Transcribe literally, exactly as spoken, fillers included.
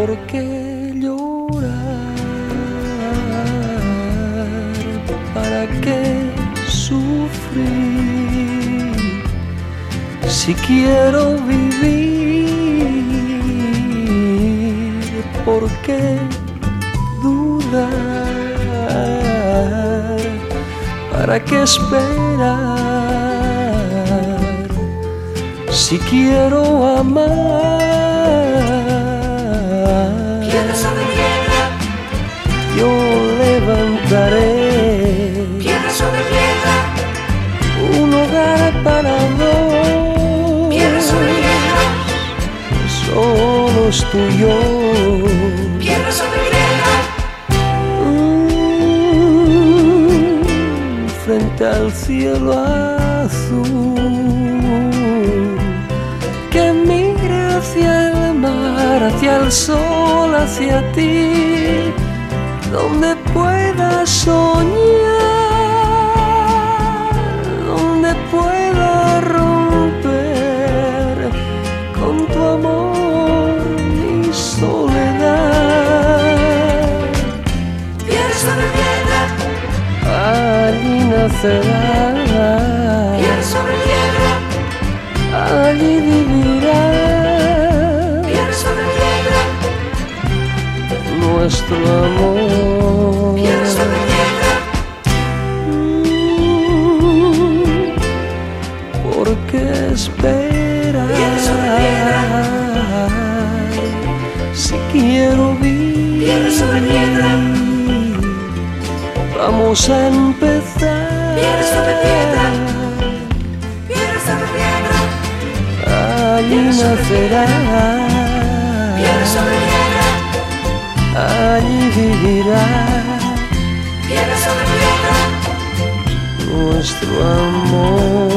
¿por qué llorar? ¿Para qué sufrir? Si quiero vivir, ¿por qué dudar? ¿Para qué esperar? Si quiero amar, Piedra sobre piedra, yo levantaré piedra sobre piedra, un hogar para dos, piedra sobre piedra, solos tú y yo. piedra sobre piedra, Mm, frente al cielo azul, que mire hacia el mar, hacia el sol, hacia ti, donde pueda soñar, donde pueda romper con tu amor mi soledad. piedra sobre piedra, Allí nacerá, piedra sobre piedra, allí vivirá piedra sobre piedra, nuestro amor. piedra sobre piedra, Mm, ¿por qué esperar? Piedra sobre piedra. Si quiero vivir, Piedra sobre piedra. vamos a empezar. Piedra sobre piedra. piedra sobre piedra, Allí Piedra sobre nacerá, piedra sobre piedra, allí vivirá piedra sobre piedra, nuestro amor.